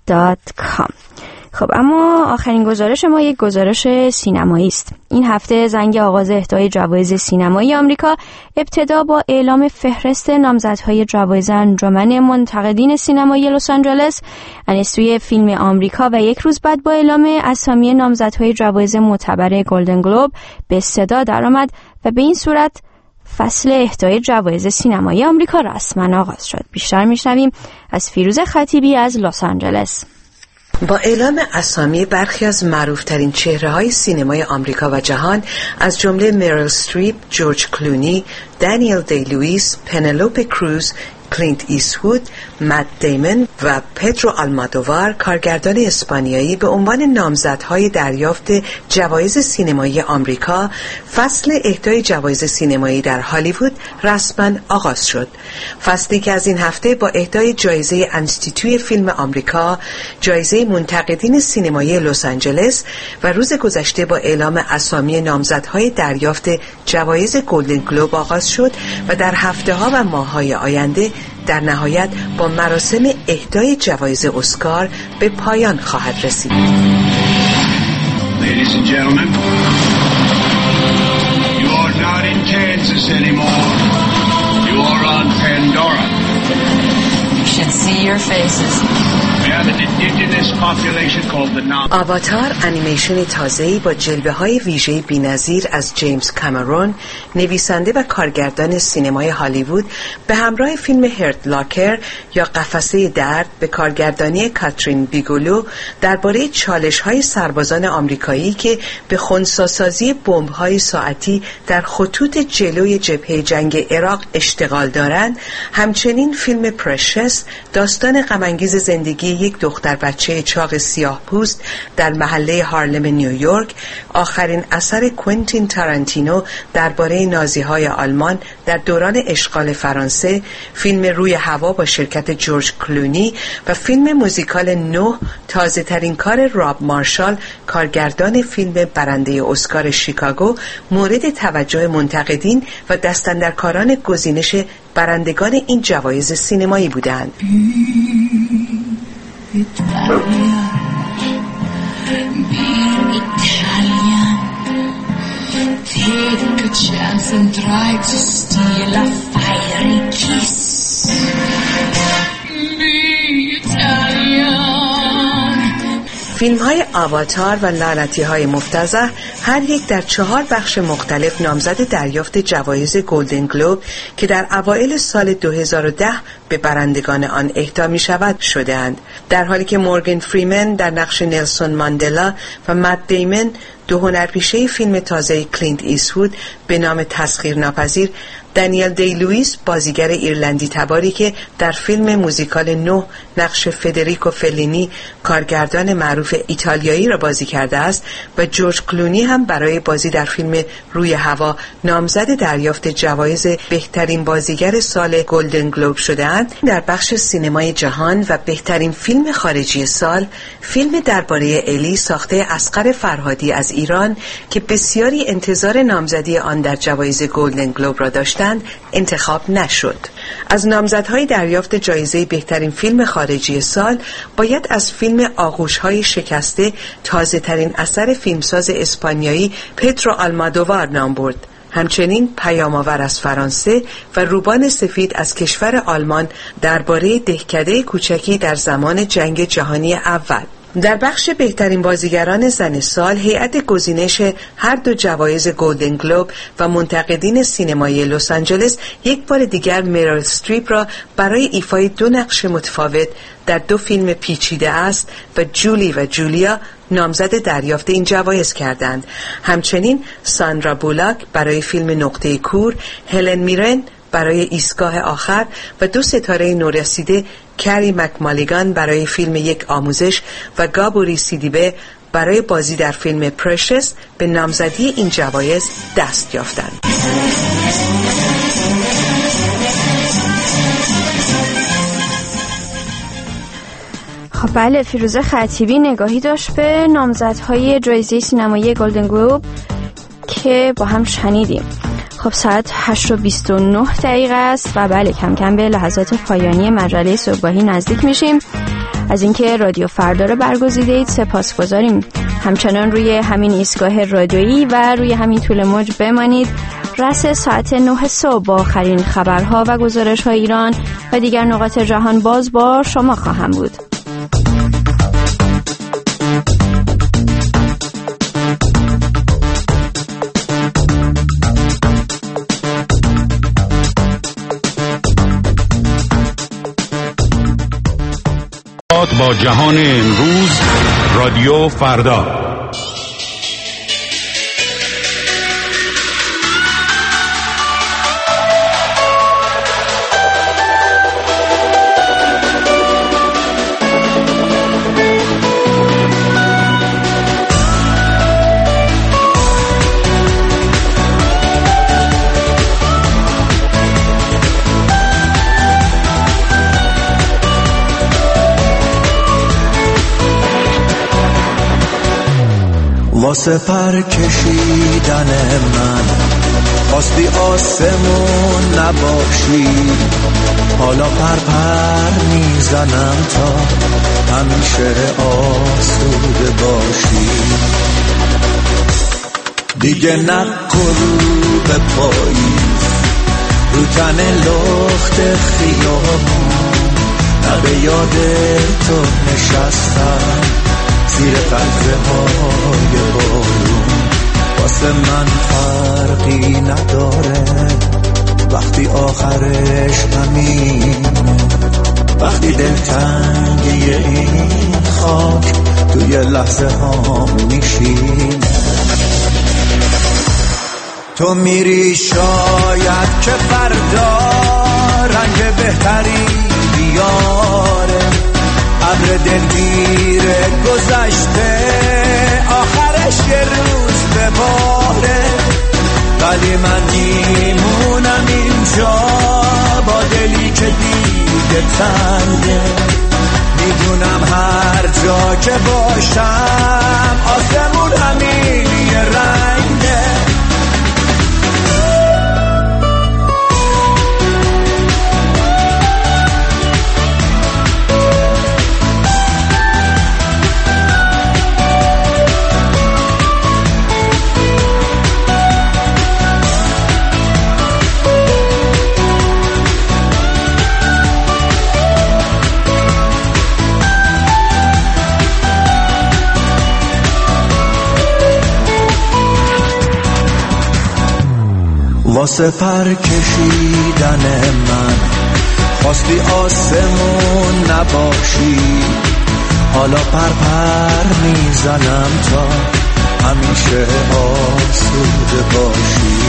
دات کام. خب اما آخرین گزارش ما یک گزارش سینمایی است. این هفته زنگ آغاز اهدای جوایز سینمایی آمریکا ابتدا با اعلام فهرست نامزدهای جوایز انجمن منتقدین سینمایی لس آنجلس انستوی فیلم آمریکا و یک روز بعد با اعلام اسامی نامزدهای جوایز معتبر گلدن گلوب به صدا درآمد و به این صورت فصل اهدای جوایز سینمایی آمریکا رسما آغاز شد. بیشتر میشنویم از فیروزه خطیبی از لس آنجلس. با اعلام اسامی برخی از معروفترین چهره‌های سینمای آمریکا و جهان از جمله مریل استریپ، جورج کلونی، دانیل دی لوئیس، پنلوپه کروز، کلینت ایستوود، مت دیمون و پدرو آلمادووار، کارگردان اسپانیایی، به عنوان نامزدهای دریافت جوایز سینمایی آمریکا، فصل اهدای جوایز سینمایی در هالیوود رسما آغاز شد. فصلی که از این هفته با اهدای جایزه انستیتوی فیلم آمریکا، جایزه منتقدین سینمایی لس آنجلس و روز گذشته با اعلام اسامی نامزدهای دریافت جوایز گلدن گلوب آغاز شد و در هفته‌ها و ماه‌های آینده در نهایت با مراسم اهدای جوایز اسکار به پایان خواهد رسید. Ladies and gentlemen, you are not in Kansas anymore. You are on Pandora. You should see your faces. آواتار انیمیشن تازه‌ای با جلوه‌های ویژه بی‌نظیر از جیمز کامرون، نویسنده و کارگردان سینمای هالیوود، به همراه فیلم هرت لاکر یا قفسه درد به کارگردانی کاترین بیگولو درباره چالش‌های سربازان آمریکایی که به خنثی‌سازی بمب‌های ساعتی در خطوط جلوی جبهه جنگ عراق اشتغال دارند، همچنین فیلم پرشس داستان غم‌انگیز زندگی یک دختر بچه چاق سیاه پوست در محله هارلم نیویورک، آخرین اثر کوئنتین تارانتینو درباره نازی‌های آلمان در دوران اشغال فرانسه، فیلم روی هوا با شرکت جورج کلونی و فیلم موزیکال نه، تازه ترین کار راب مارشال، کارگردان فیلم برنده اسکار شیکاگو، مورد توجه منتقدین و دستاندرکاران گزینش برندگان این جوایز سینمایی بودند. Italia, be Italian. Take a chance and try to steal a fiery kiss. Be Italian. فیلم های آواتار و لعنتی های مفتضح هر یک در چهار بخش مختلف نامزد دریافت جوایز گلدن گلوب که در اوایل سال دو هزار و ده به برندگان آن اهدا می شود شده‌اند، در حالی که مورگان فریمن در نقش نلسون ماندلا و مت دیمون، دو هنرپیشه فیلم تازه کلینت ایستوود به نام تسخیرناپذیر، دانیل دی لوئیس بازیگر ایرلندی تباری که در فیلم موزیکال نه نقش فدریکو فلینی کارگردان معروف ایتالیایی را بازی کرده است و جورج کلونی هم برای بازی در فیلم روی هوا نامزد دریافت جوایز بهترین بازیگر سال گلدن گلوب شده‌اند. در بخش سینمای جهان و بهترین فیلم خارجی سال، فیلم درباره الی ساخته اصغر فرهادی از ایران که بسیاری انتظار نامزدی آن در جوایز گلدن گلوب را داشتند انتخاب نشد. از نامزدهای دریافت جایزه بهترین فیلم خارجی سال باید از فیلم آغوش‌های شکسته، تازه ترین اثر فیلمساز اسپانیایی پدرو آلمادووار نام برد. همچنین پیام‌آور از فرانسه و روبان سفید از کشور آلمان درباره دهکده کوچکی در زمان جنگ جهانی اول. در بخش بهترین بازیگران زن سال، هیئت گزینش هر دو جوایز گلدن گلوب و منتقدین سینمایی لس آنجلس یک بار دیگر مریل استریپ را برای ایفای دو نقش متفاوت در دو فیلم پیچیده است و جولی و جولیا نامزد دریافت این جوایز کردند. همچنین ساندرا بولاک برای فیلم نقطه کور، هلن میرن برای ایستگاه آخر و دو ستاره نورسیده کری مکمالیگان برای فیلم یک آموزش و گابوری سیدیبه برای بازی در فیلم پرشس به نامزدی این جوایز دست یافتند. خب بله، فیروزه خطیبی نگاهی داشت به نامزدهای جایزه سینمایی گلدن گلوب که با هم شنیدیم. خب ساعت هشت و بیست و نه دقیقه است و بله کم کم به لحظات پایانی مجله صبحگاهی نزدیک میشیم از اینکه رادیو فردا رو برگزیدید سپاسگزاریم. همچنان روی همین ایستگاه رادیویی و روی همین طول موج بمانید. رس ساعت نه صبح با آخرین خبرها و گزارش‌های ایران و دیگر نقاط جهان باز با شما خواهم بود. با جهان امروز رادیو فردا. واسه پر کشیدن من خواستی آسمون نباشی، حالا پر پر میزنم تا همیشه آسوده باشی. دیگه نکن به پاییز رو تن لخت خیابون، نه به یاد تو نشستم زیر قطره های بارون. واسه من فرقی نداره وقتی آخرش همینه، وقتی دلتنگی این خاک توی لحظه ها میشینه. تو میری شاید که فردا رنگ بهتری بیاره، ابر دلگیر گذشته آخرش یه روز بباره، ولی من میمونم اینجا با دلی که دیگه تنگه. میدونم هر جا که باشم آسمون همین یه رنگه. واسه پر کشیدن من خواستی آسمون نباشی، حالا پر پر میزنم تا همیشه آسوده باشی.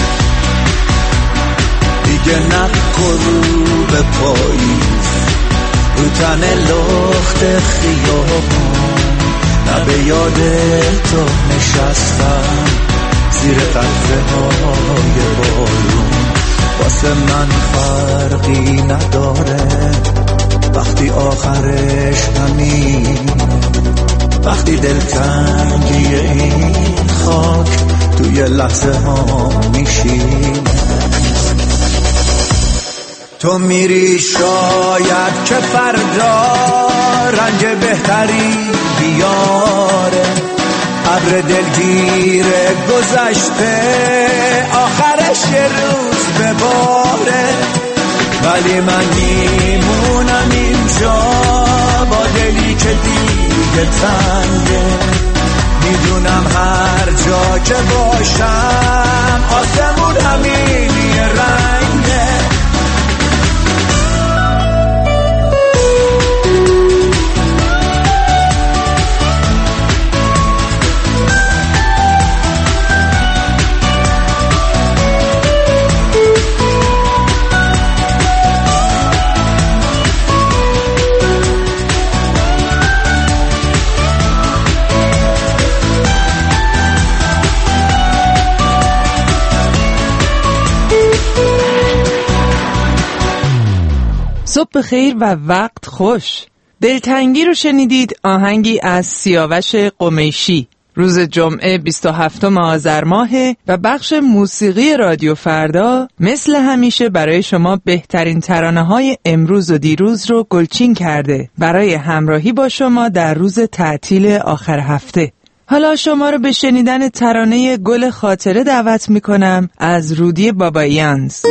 دیگه نکن رو به پاییز رو تن لخت خیابون، نه به یاد تو نشستم زیر قطره های بارون. واسه من فرقی نداره وقتی آخرش همینه، وقتی دلتنگی این خاک توی لحظه ها میشینه. تو میری شاید که فردا رنگ بهتری بیاره، ابر دلگیر گذشته آخرش یه روز بباره، ولی من میمونم اینجا با دلی که دیگه تنگه. میدونم هر جا که باشم آسمون همین یه رنگه. صبح خیر و وقت خوش. دلتنگی رو شنیدید، آهنگی از سیاوش قمیشی. روز جمعه بیست و هفتم آذر ماهه و بخش موسیقی رادیو فردا مثل همیشه برای شما بهترین ترانه‌های امروز و دیروز رو گلچین کرده برای همراهی با شما در روز تعطیل آخر هفته. حالا شما رو به شنیدن ترانه گل خاطره دعوت میکنم از رودی باباییانز.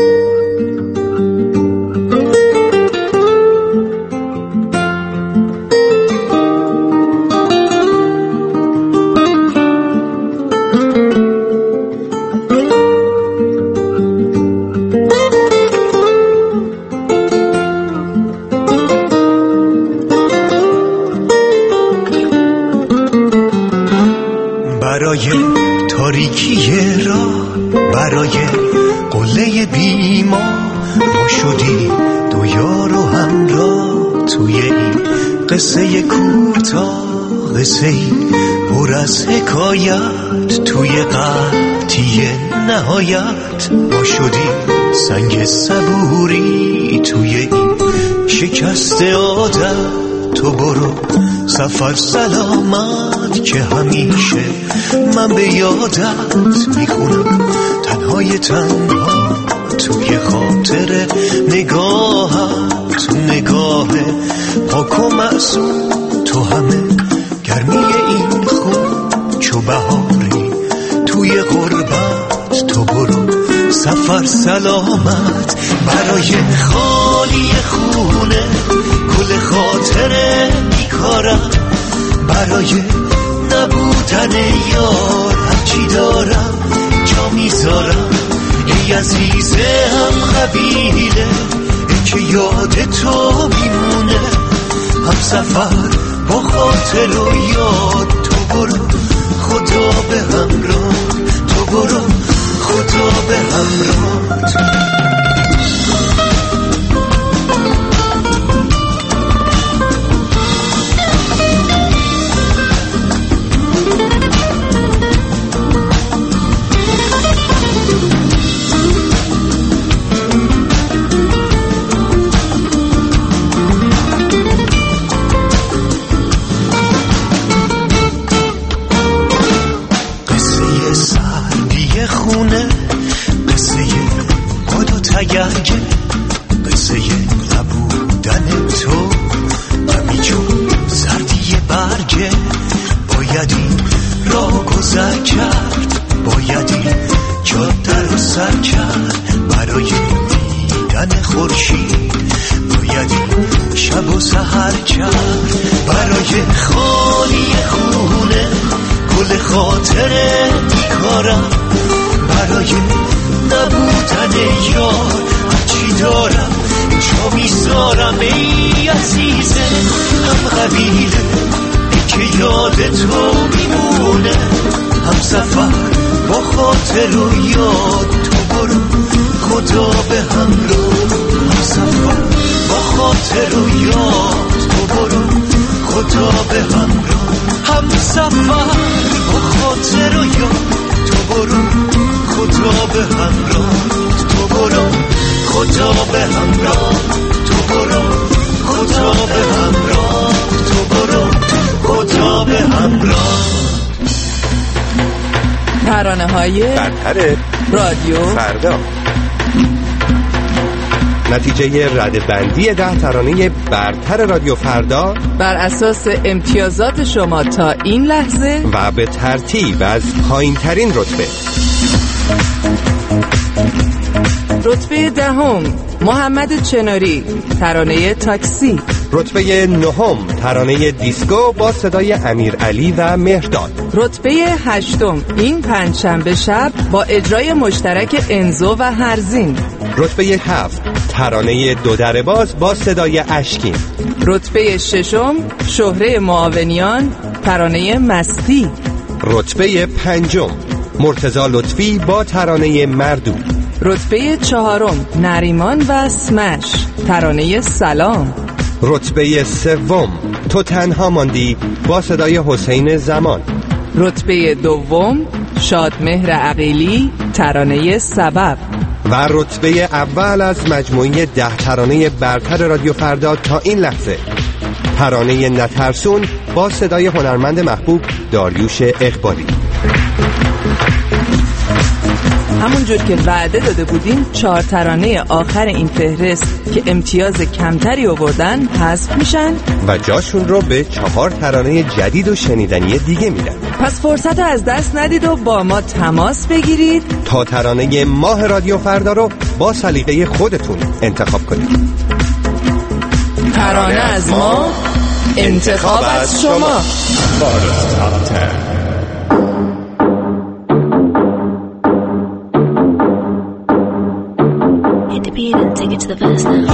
برای تاریکی راه، برای قله بیما ما شدیم دو یار و همراه توی این قصه کوتاه، قصه ای پر از حکایت توی قطعی نهایت. ما شدیم سنگ صبوری توی این شکست عادت. تو برو سفر سلامت که همیشه من به یادت میخونم، تنهای تنها توی خاطر نگاهت. تو نگاه پاک و معصوم، تو همه گرمی این خون چو بهاری توی غربت. تو برو سفر سلامت برای خالی خونه، گل خاطره بیکارم برای نبودن یار. هرچی دارم جا میذارم ای عزیزه هم قبیله، ای که یاد تو میمونه هم سفر با خاطر و یاد. تو برو خدا به همراه، تو برو خدا به همراه. قصه نبودن تو همیچون سردی برگه. باید این را گذر کرد، باید این جاده رو سر کرد برای دیدن خورشید. باید این شب و سحر کرد برای خالی خونه، گل خاطره بیکارم برای نبودن یار. هرچی دارم جا میذارم ای عزیزه هم قبیله، ای که یاد تو میمونه هم سفر با خاطر و یاد. تو برو خدا به همراه، هم سفر با خاطر و یاد. تو برو خدا به همراه، هم سفر با خاطر و یاد. تو برو خدا به همراه، تو برو خدا به همراه. تو برو خدا به همراه، تو برو خدا به همراه. ترانه های برتر رادیو فردا. نتیجه ردبندی ده ترانه برتر رادیو فردا بر اساس امتیازات شما تا این لحظه و به ترتیب از پایین ترین رتبه. رتبه دهم محمد چناری، ترانه تاکسی. رتبه نهم ترانه دیسکو با صدای امیرعلی و مهرداد. رتبه هشتم این پنجشنبه شب با اجرای مشترک انزو و هرزین. رتبه هفت ترانه دو در باز با صدای اشکین. رتبه ششم شهره معاونیان، ترانه مستی. رتبه پنجم مرتضی لطفی با ترانه مردو. رتبه چهارم نریمان و سمش، ترانه سلام. رتبه سوم تو تنها ماندی با صدای حسین زمان. رتبه دوم شادمهر عقیلی، ترانه سبب. و رتبه اول از مجموعه ده ترانه برتر رادیو فردا تا این لحظه ترانه نترسون با صدای هنرمند محبوب داریوش اقبالی. همونجور که وعده داده بودیم چهار ترانه آخر این فهرست که امتیاز کمتری آوردن حذف میشن و جاشون رو به چهار ترانه جدید و شنیدنی دیگه میدن. پس فرصت از دست ندید و با ما تماس بگیرید تا ترانه ماه رادیو فردا رو با سلیقه خودتون انتخاب کنید. ترانه از ما، انتخاب از شما. Hit the beat and take it to the verse now.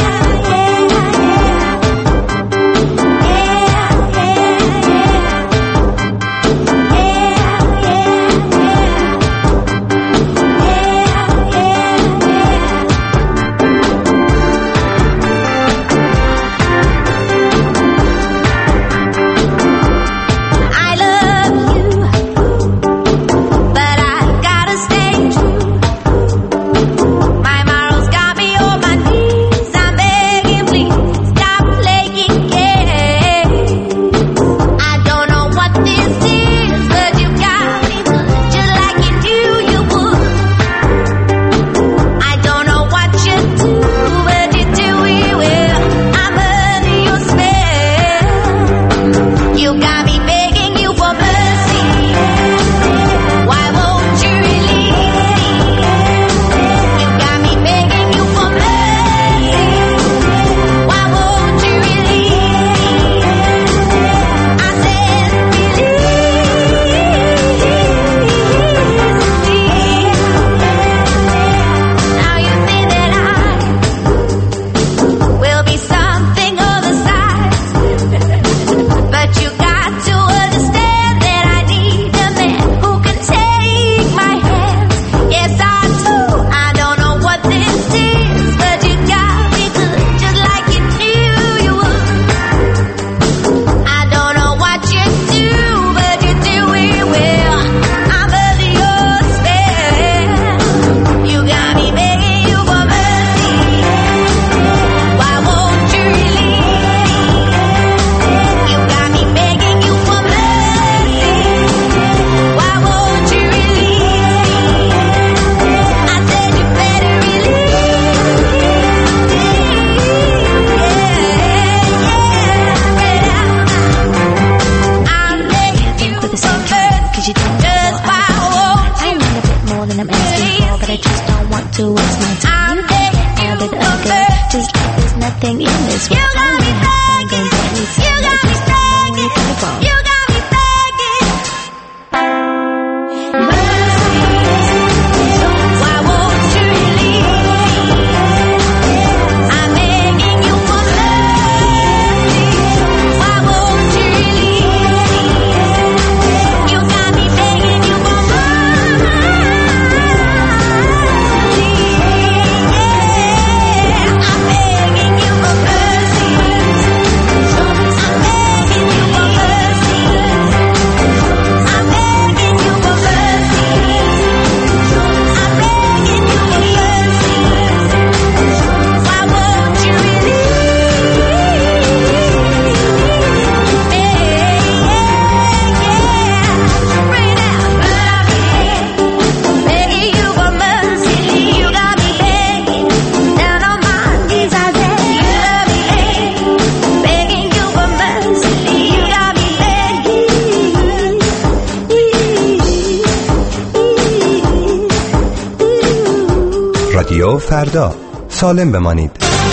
رادیو فردا، سالم بمانید.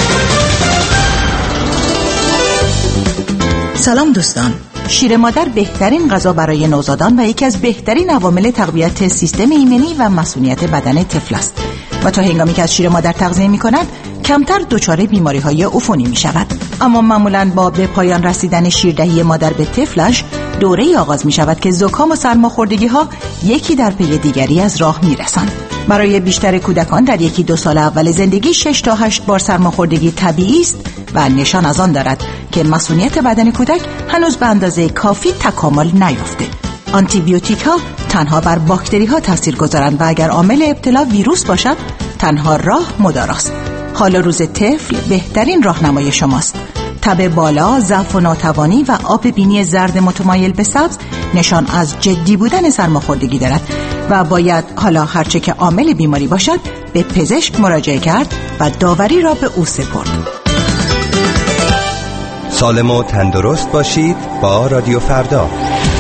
سلام دوستان. شیر مادر بهترین غذا برای نوزادان و یکی از بهترین عوامل تقویت سیستم ایمنی و مسئولیت بدن طفل است و تا هنگامی که از شیر مادر تغذیه می‌کنند کمتر دچار بیماری‌های عفونی می‌شود. اما معمولاً با به پایان رسیدن شیردهی مادر به طفلش دوره‌ای آغاز می‌شود که زکام و سرماخوردگی‌ها یکی در پی دیگری از راه می‌رسند. برای بیشتر کودکان در یکی دو سال اول زندگی شش تا هشت بار سرماخوردگی طبیعی است و نشان از آن دارد که مسئولیت بدن کودک هنوز به اندازه کافی تکامل نیافته. آنتی بیوتیک ها تنها بر باکتری ها تاثیر گذارند و اگر عامل ابتلا ویروس باشد تنها راه مداراست. حال روز طفل بهترین راهنمای شماست. تب بالا، ضعف و ناتوانی و آب بینی زرد متمایل به سبز نشان از جدی بودن سرماخوردگی دارد و باید حالا هرچه که عامل بیماری باشد به پزشک مراجعه کرد و داوری را به او سپرد. سالم و تندرست باشید با رادیو فردا.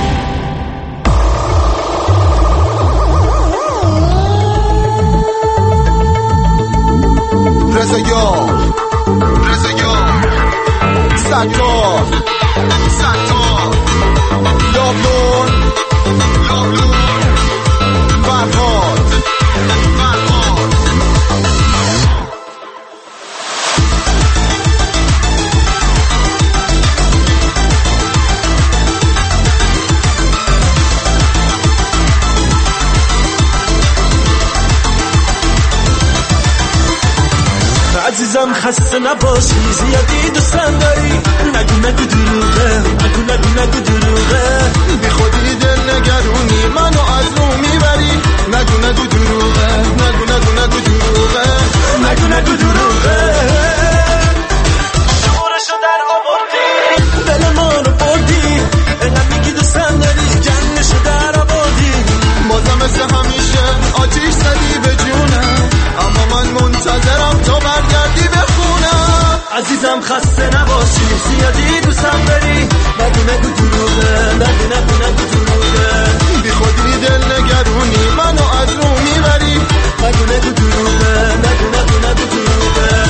رضایار رضایار ستار ستار لابلون لابلون فرهاد فرهاد عزیزم خسته نباشی زیادی دوستم داری نگو نگو دروغه نگو نگو نگو دروغه بی خودی دل نگرونی منو از رو میبری نگو نگو دروغه نگو نگو نگو دروغه نگو نگو دروغه شعورشو در آوردی دل ما رو بردی انقدر میگی دوستم داری جنشو در آوردی بازم مثل همیشه آتیش زدی به جونم اما من منتظرم تا برگردی به خونم عزیزم خسته نباشی زیادی دوستم داری نگو نگو دروغه نگو نگو نگو دروغه بی خودی دل نگرونی منو از رو میبری نگو نگو دروغه نگو نگو نگو دروغه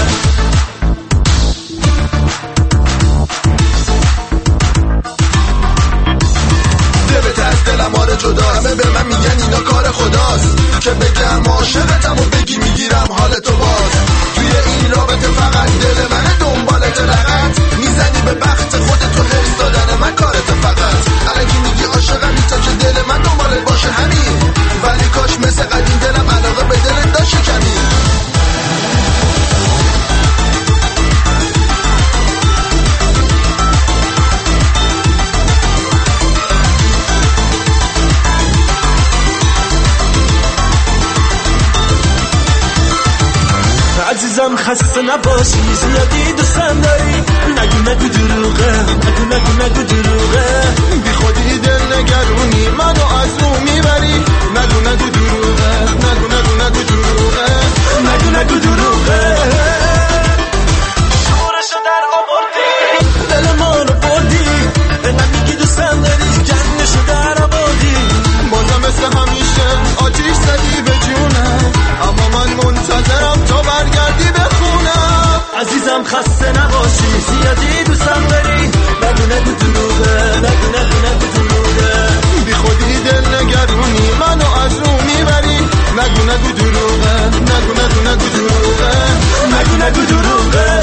دلت از دلم آره جدا همه به من میگن اینا کار خداست که بگم عاشقتم و بگی میگیرم حالتو باز توی این رابطه فقط دل من دنبالت لغت میزنی به بخت خودتو حرص دادن من کارت فقط الکی میگی عاشقمی تا که دل من دنبالت باشه همین ولی کاش مثل قدیم دلم علاقه به دلت داشت کمی عزیزم خسته نباشی زیادی دوستم داری نگو نگو دروغه نگو نگو نگو دروغه بی خودی دل نگرونی منو از رو میبری نگو نگو دروغه نگو نگو نگو دروغه نگو نگو دروغه شعورشو در آوردی دل ما رو بردی انقدر میگی دوستم داری جنشو در آوردی بازم مثل همیشه آتیش زدی به جونم اما من منتظرم تا برگردی به خونم عزیزم خسته نباشی زیادی دوستم داری نگو نگو دروغه نگو نگو نگو دروغه بی خودی دل نگرونی منو از رو میبری نگو نگو دروغه نگو نگو نگو دروغه نگو نگو دروغه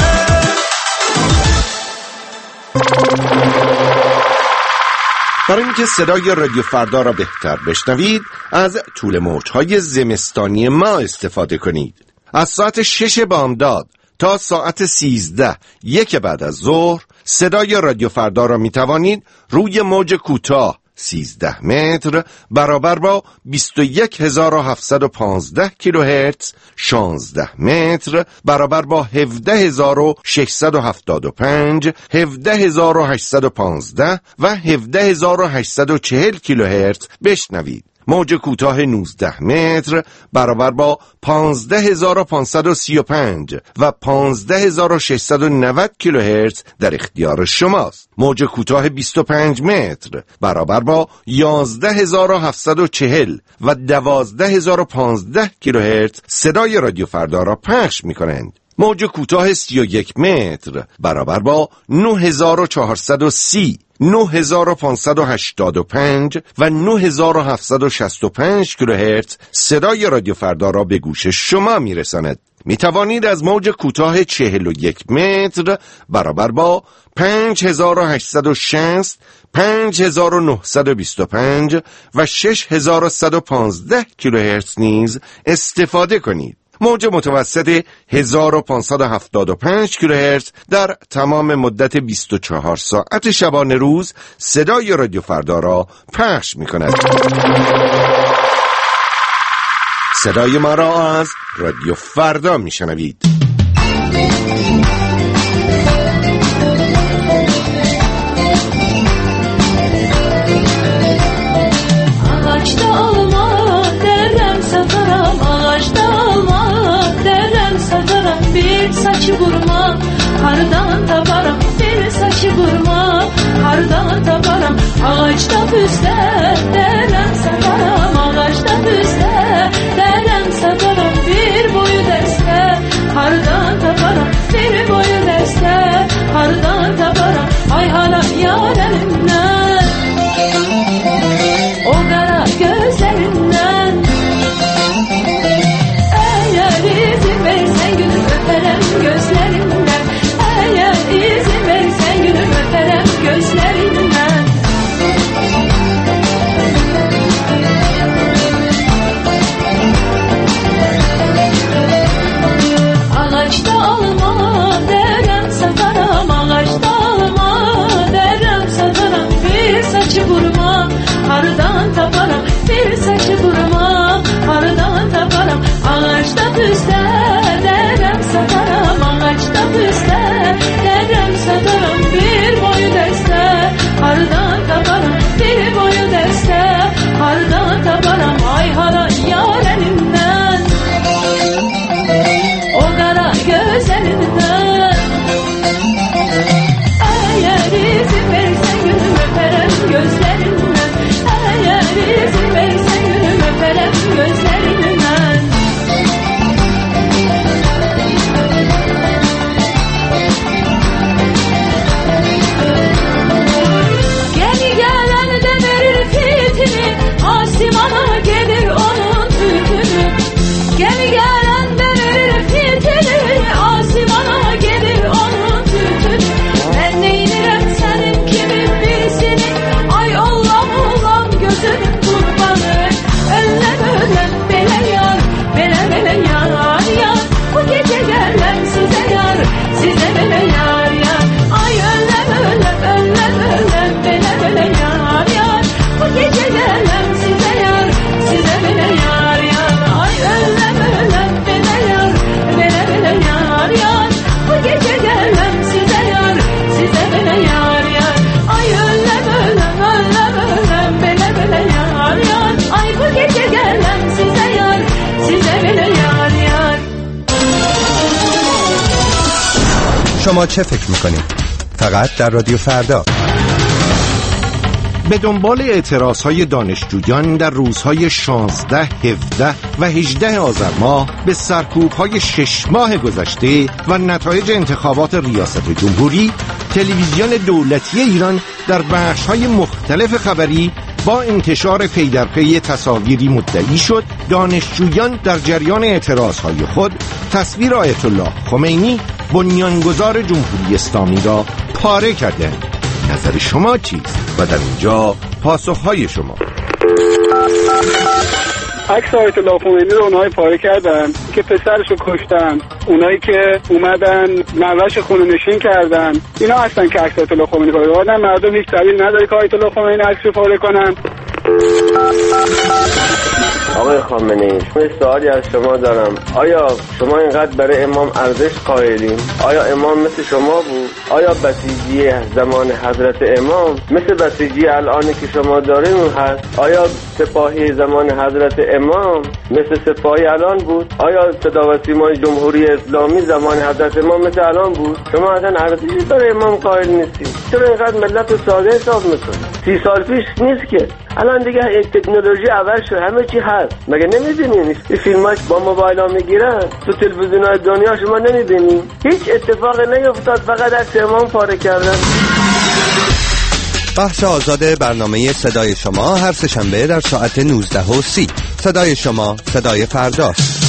برای اینکه صدای رادیو فردا را بهتر بشنوید از طول موج‌های زمستانی ما استفاده کنید. از ساعت شش بامداد تا ساعت سیزده یک بعد از ظهر صدای رادیو فردا را می توانید روی موج کوتاه سیزده متر برابر با بیست و یک هزار و هفتصد و پانزده کیلوهرتز، شانزده متر برابر با هفده هزار و ششصد و هفتاد و پنج، هفده هزار و هشتصد و پانزده و هفده هزار و هشتصد و چهل کیلوهرتز بشنوید. موج کوتاه نوزده متر برابر با پانزده هزار و پانصد و سی و پنج و پانزده هزار و ششصد و نود کیلوهرتز در اختیار شماست. موج کوتاه بیست و پنج متر برابر با یازده هزار و هفتصد و چهل و دوازده هزار و پانزده کیلوهرتز صدای رادیو فردا را پخش می‌کنند. موج کوتاه سی و یک متر برابر با نه هزار و چهارصد و سی، نه هزار و پانصد و هشتاد و پنج و نه هزار و هفتصد و شصت و پنج کیلوهرتز صدای رادیو فردا را به گوش شما میرساند. می توانید از موج کوتاه چهل و یک متر برابر با پنج هزار و هشتصد و شصت، پنج هزار و نهصد و بیست و پنج و شش هزار و صد و پانزده کیلوهرتز نیز استفاده کنید. موج متوسط هزار و پانصد و هفتاد و پنج کیلوهرتز در تمام مدت بیست و چهار ساعت شبانه روز صدای رادیو فردا را پخش می کند. صدای ما را از رادیو فردا می شنوید. hardan taparam, ağaçta püste derem satarım, ağaçta püste derem satarım, bir boyu deste hardan taparam, bir boyu deste hardan taparam, ay hala yarenimden, o kara gözlerinden. Eğer izin verirsen gülüm öperim gözlerinden, eğer izin verirsen gülüm öperim gözlerinden. Ağaçta alma derem satarım, ağaçta alma derem satarım, bir saçı vurma hardan taparım, bir saçı vurma hardan taparım, ağaçta püste derem satarım, ağaçta püste derem satarım, bir boyu deste hardan taparım, bir boyu deste hardan taparım, ay hala yarenimden, o kara gözlerinden. Eğer izin verirsen gülüm öperim gözlerinden, eğer izin verirsen gülüm öperim gözlerinden. Geri gelen de verir fitini, asimana gelir onun tütünü. Geri gelen de verir fitini, asimana gelir onun tütünü. Ben neyinirim senin kimi birisini, ay Allah'ım Allah'ım gözünün kurbanı. Öllem öllem bele yar, bele bele yar yar, bu gece gelem size yar, size bele yar yar. Ay öllem öllem öllem öllem bele bele yar yar, bu gece gelem size yar, size bele yar yar. Ay öllem öllem bele yar, bele bele yar yar, bu gece gelem size yar, size bele yar yar. Ay öllem öllem öllem öllem bele bele yar yar, ay bu gece gelem size yar, size bele yar yar. شما چه فکر میکنید؟ فقط در رادیو فردا. به دنبال اعتراضهای دانشجویان در روزهای شانزده، هفده و هجده آذر ماه به سرکوبهای شش ماه گذشته و نتایج انتخابات ریاست جمهوری، تلویزیون دولتی ایران در بخش‌های مختلف خبری با انتشار پی در پی تصاویری مدعی شد دانشجویان در جریان اعتراضهای خود تصویر آیت الله خمینی بنیانگذار جمهوری اسلامی را پاره کردند. نظر شما چیست؟ و در اینجا پاسخهای شما. عکس آیت الله خمینی رو اونهای پاره کردن که پسرشو کشتن، اونایی که اومدن نوش خونه نشین کردن، اینا هستن که عکس آیت الله خمینی پاره کردن. مردم هیچ دلیل نداره که آیت الله خمینی عکسشو پاره کنن. آقای خامنه‌ای، من سوالی از شما دارم. آیا شما اینقدر برای امام ارزش قائلین؟ آیا امام مثل شما بود؟ آیا بسیجی زمان حضرت امام مثل بسیجی الانی که شما دارین هست؟ آیا سپاهی زمان حضرت امام مثل سپاهی الان بود؟ آیا صدا و سیمای جمهوری اسلامی زمان حضرت امام مثل الان بود؟ شما اصلا ارزشی برای امام قائل نیستید. چرا اینقدر ملت رو ساده حساب میکنید؟ سی سال پیش نیست که. الان دیگه تکنولوژی عوض شد، همه چی هست. مگه نمیبینین این فیلماش با موبایل ها میگیرن تو تلویزیون های دنیا؟ شما نمیبینین هیچ اتفاقی نیفتاد، فقط از امام پاره کردن. بحث آزاد برنامه صدای شما هر سه‌شنبه در ساعت نوزده و سی. صدای شما، صدای فرداست.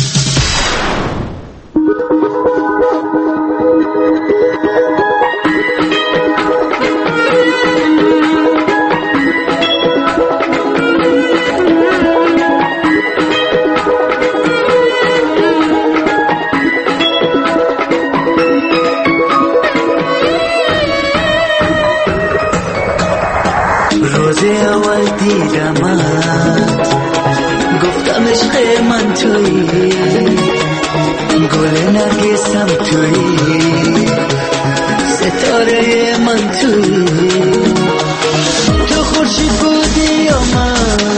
روز اول دیدمت گفتم عشق من تویی، گل نرگسم تویی، ستاره من تویی، تو خورشید بودی یا من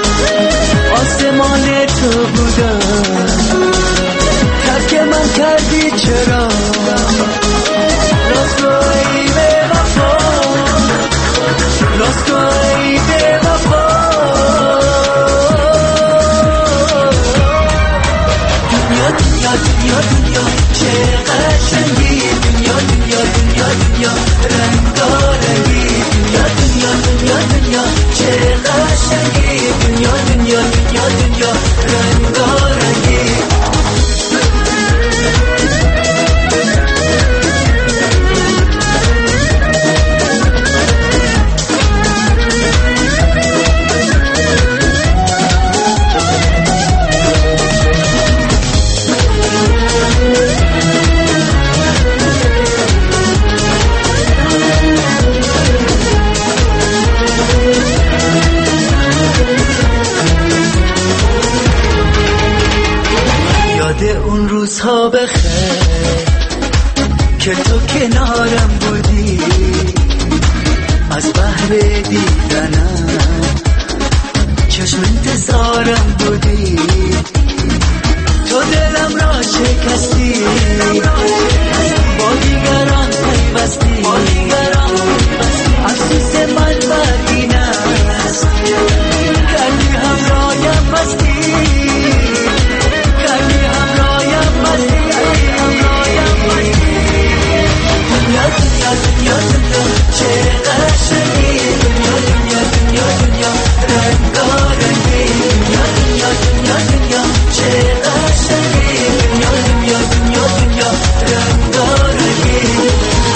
آسمان تو بودم، ترک من کردی چرا رسوایی به وفا از بحر دیدنم چشم انتظارم بودی تو دلم را شکستی با دیگران پیوستی افسوس من بر این است کردی همرایم مستی کردی همرایم مستی دنیا دنیا دنیا دنیا چه قشنگی دنیا دنیا دنیا دنیا رنگارنگی دنیا دنیا دنیا دنیا چه قشنگی دنیا دنیا دنیا دنیا رنگارنگی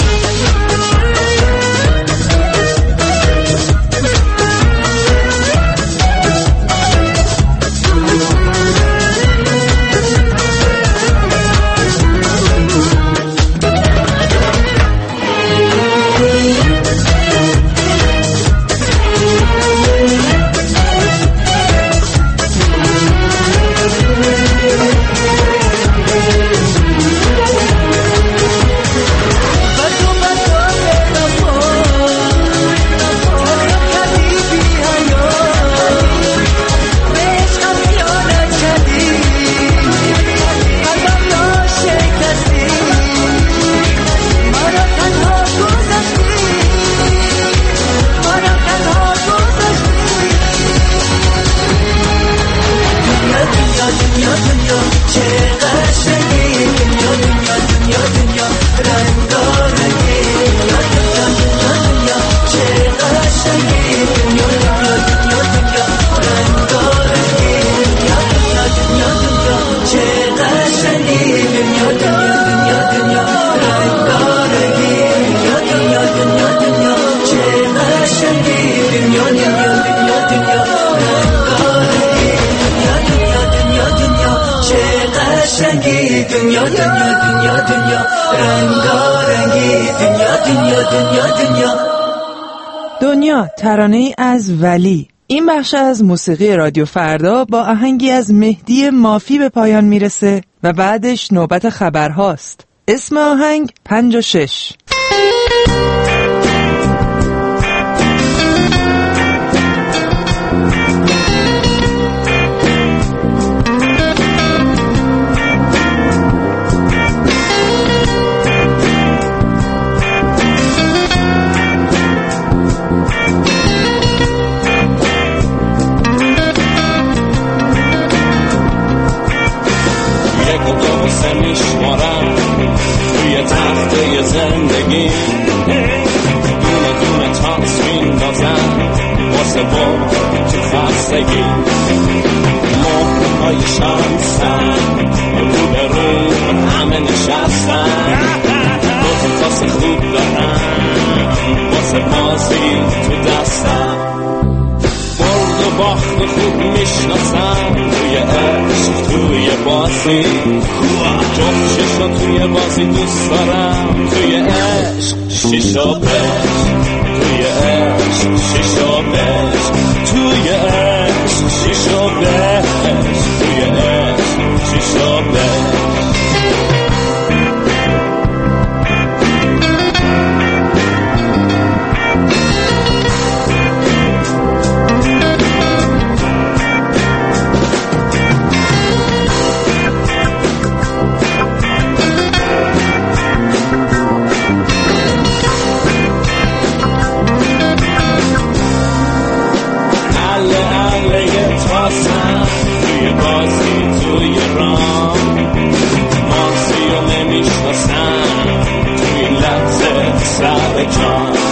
دنیا دنیا دنیا دنیا رنگارنگی دنیا دنیا دنیا دنیا دنیا ترانه‌ای از ولی. این بخش از موسیقی رادیو فردا با آهنگی از مهدی مافی به پایان میرسه و بعدش نوبت خبرهاست. اسم آهنگ پنج و شش. میشمارم توی تخته زندگی دونه دونه تاس میندازم واسه با تو خستگی مهرهای شانسم رو به رو همه نشستم دو تا تاس خوب دارم واسه بازی تو دستم برد و باخت خوب میشناسم توی عشق توی بازی جفت شیشا توی بازی دوست دارم توی عشق شیشا بش توی عشق شیشا بش توی عشق شیشا بش توی عشق شیشا بش توی بازی توی رام مانسی رو نمیشناسم توی لحظه سر جان